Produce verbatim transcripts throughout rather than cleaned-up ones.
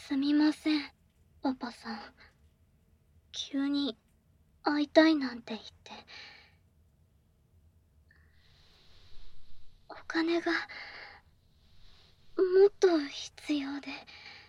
すみません、パパさん。急に会いたいなんて言って。お金がもっと必要で。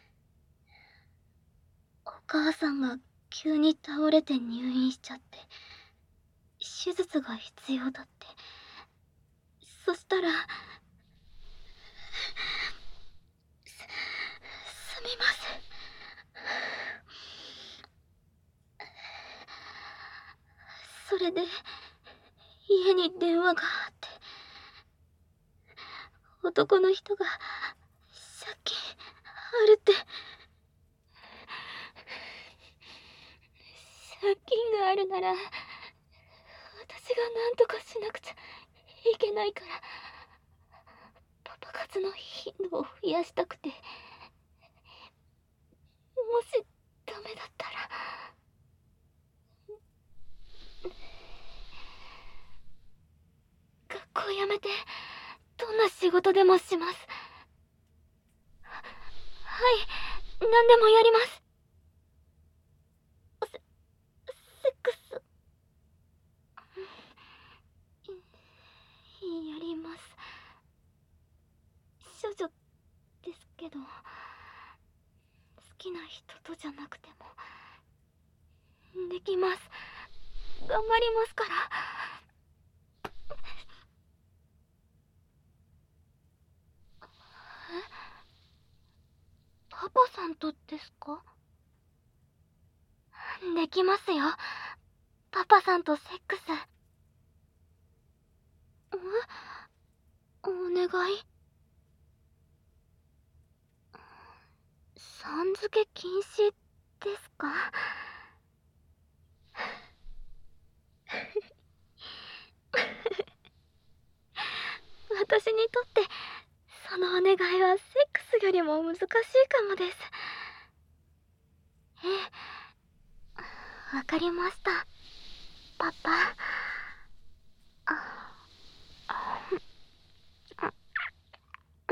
お母さんが急に倒れて入院しちゃって、手術が必要だって。そしたらす、すみません。それで家に電話があって、男の人が借金あるって。借金があるなら私が何とかしなくちゃいけないから、パパ活の頻度を増やしたくて。もしダメだったら学校辞めてどんな仕事でもします。はい、何でもやります。セ、セックスやります。処女ですけど、好きな人とじゃなくてもできます。頑張りますから。え、パパさんとですか？できますよ、パパさんとセックス。え、お願い。さん付け禁止ですか？私にとってそのお願いはセックスよりも難しいかもです。ええ、わかりました、パパ。あ、あ、うん、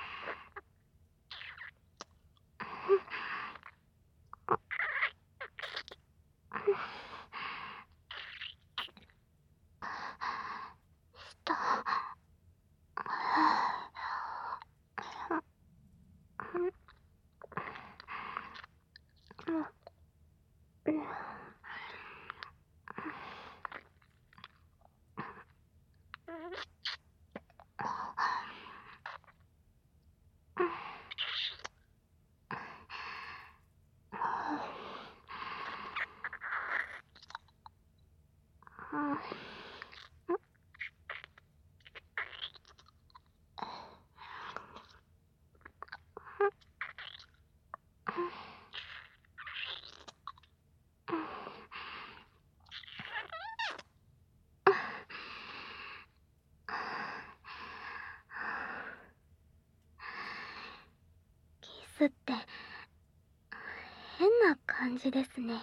キスって変な感じですね。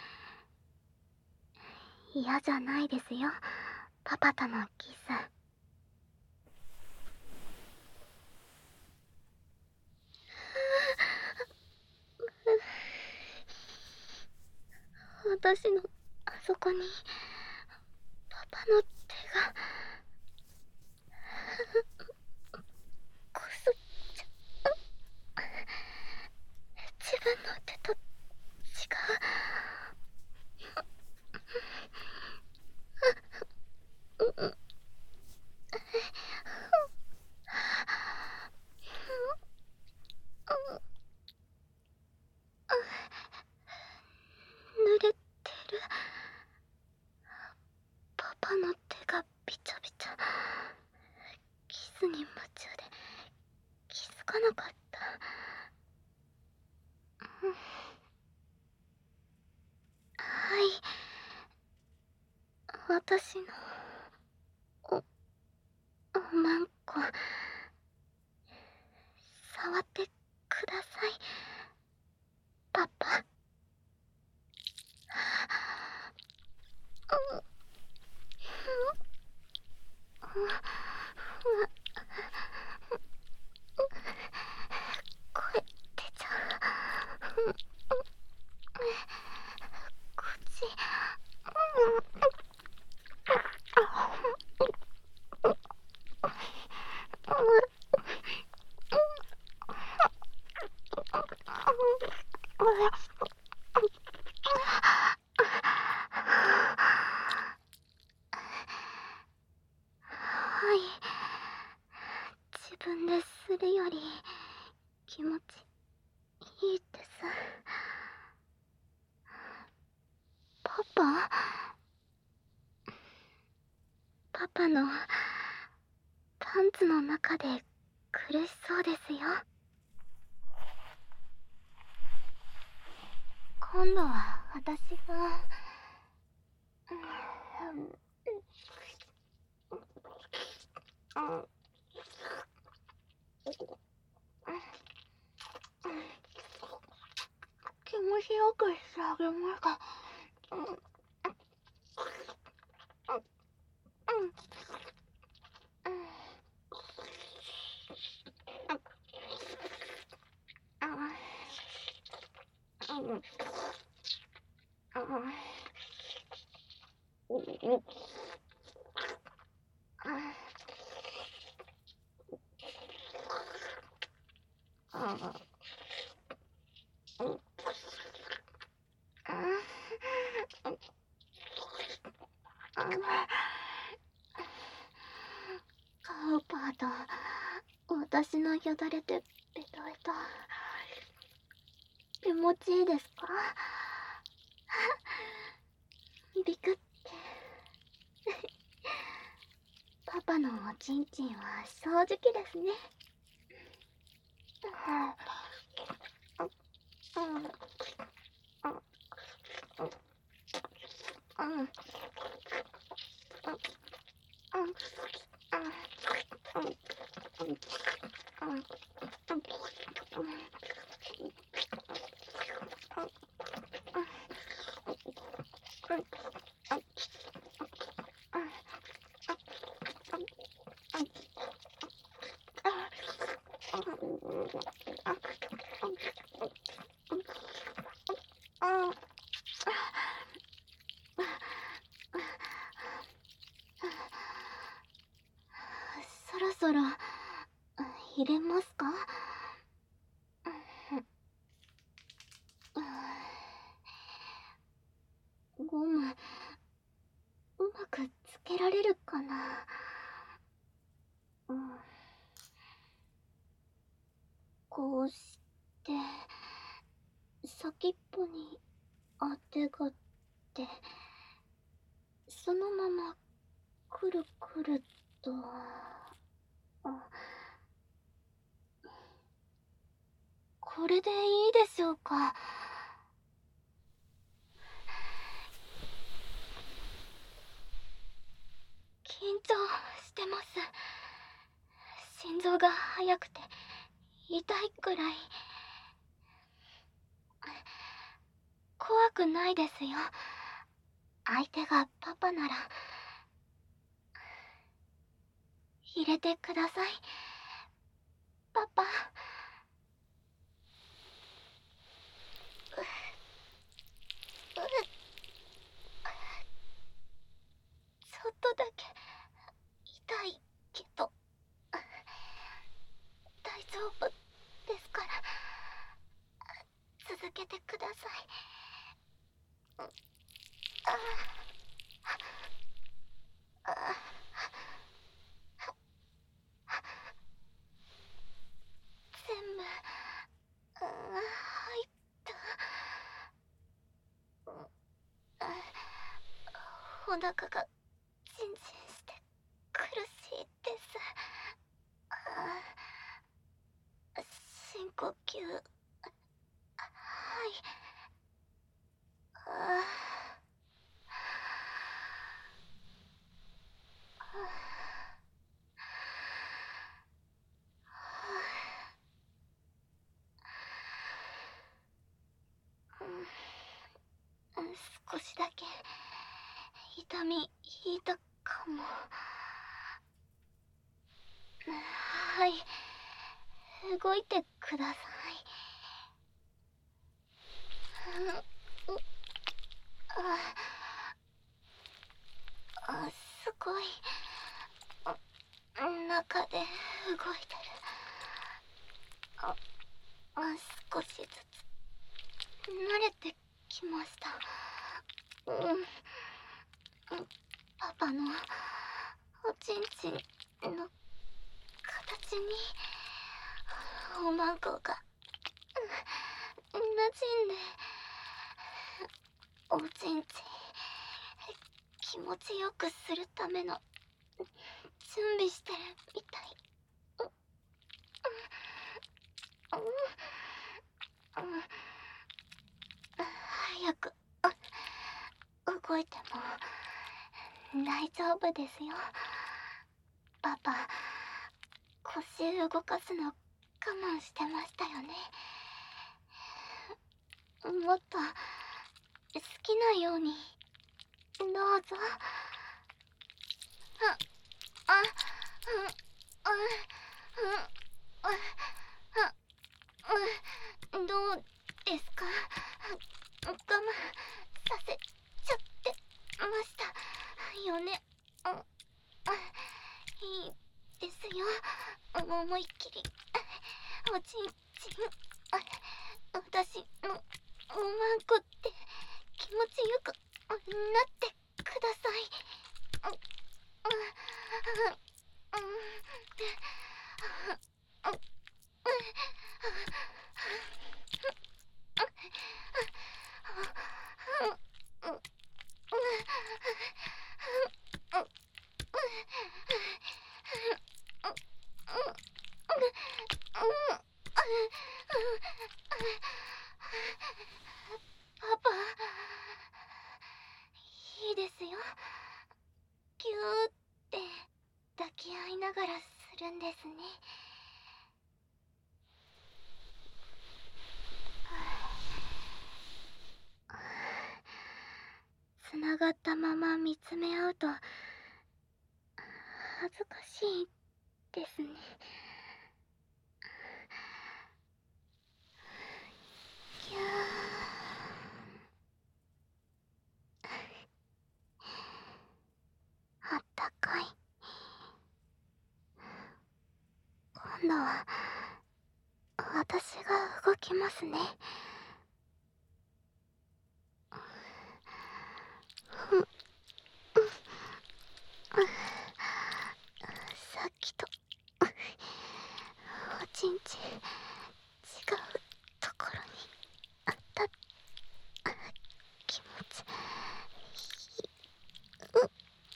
嫌じゃないですよ、パパとのキス。私のあそこにパパの手がこすっちゃう。自分の手と違う。うん濡れてる。パパの手がびちゃびちゃ。キスに夢中で気づかなかった。はい、私のお、おまんこ触ってください、パパ。うん、うん、声出ちゃう。 か？パパのパンツの中で苦しそうですよ。今度は私が、気持ちよくしてあげますか。カウパーと私のよだれでベトベト。気持ちいいですか？ビクってパパのおちんちんは正直ですね。そろそろ入れますか？ゴムうまくつけられるかな。うん、こうして先っぽにあてがってそのままくるくると。あ、これでいいでしょうか？緊張してます。心臓が速くて痛いくらい。怖くないですよ。相手がパパなら入れてください、パパ。ちょっとだけ痛いけど大丈夫ですから続けてください。ああ、全部入った。お腹がジンジンして苦しいです。深呼吸。はい。あ少しだけ痛み引いたかも。はい、動いてください。ああ、すごい中で動いてる。あ少しずつ慣れてきました。うん、パパのおちんちんの形におまんこが馴染んで、おちんちん気持ちよくするための準備してるみたい。早く動いても大丈夫ですよ。パパ、腰動かすの我慢してましたよね。もっと好きなようにどうぞ。あ、あ、うん、うん、うん、うん、どうですか？我慢させちゃってましたよね。いいですよ。思いっきりおちんちん私のおまんこって気持ちよくなってください。パパ、いいですよ。ぎゅーって抱き合いながらするんですね。つながったまま見つめ合うと恥ずかしいですね。ぎゅー。あったかい。今度は私が動きますね。うん、うん、さっきとおちんち違うところにあった気持ちいい。うん、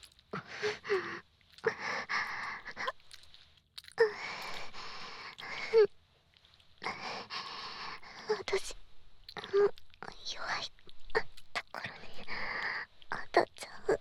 私の弱いところに当たっちゃう。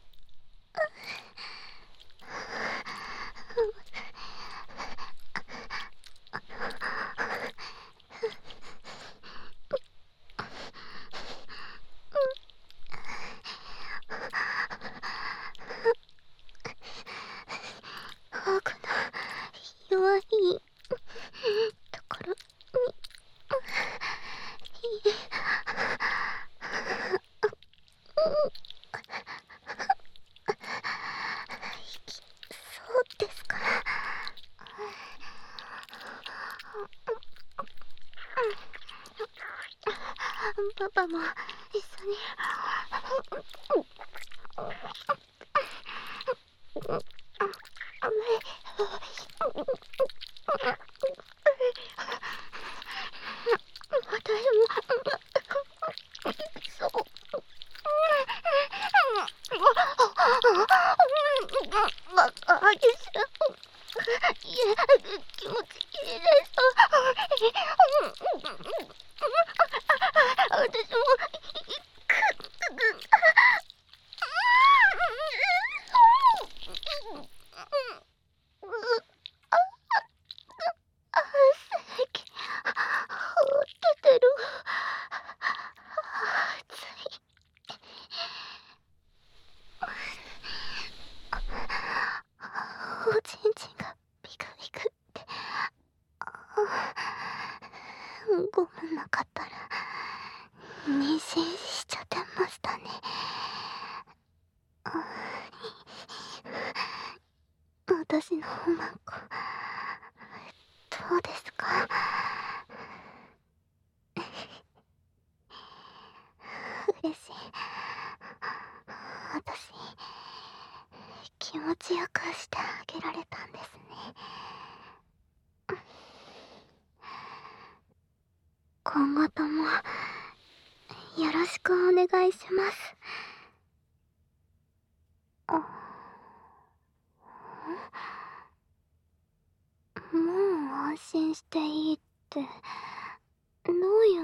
僕の弱いところにそうですか。パパも一緒に。私もそう。あげしいえ、気持ちいいです。私も席出てる。暑い。おちんちんがビクビクって。ごめんなかったら妊娠しちゃってましたね。私のおまんこどうですか？嬉しい。私気持ちよくしてあげられたんですね。今後ともよろしくお願いします。 あ、もう安心していいってどういう。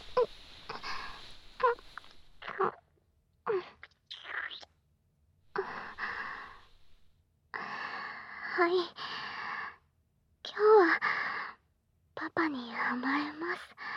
はい、今日はパパに甘えます。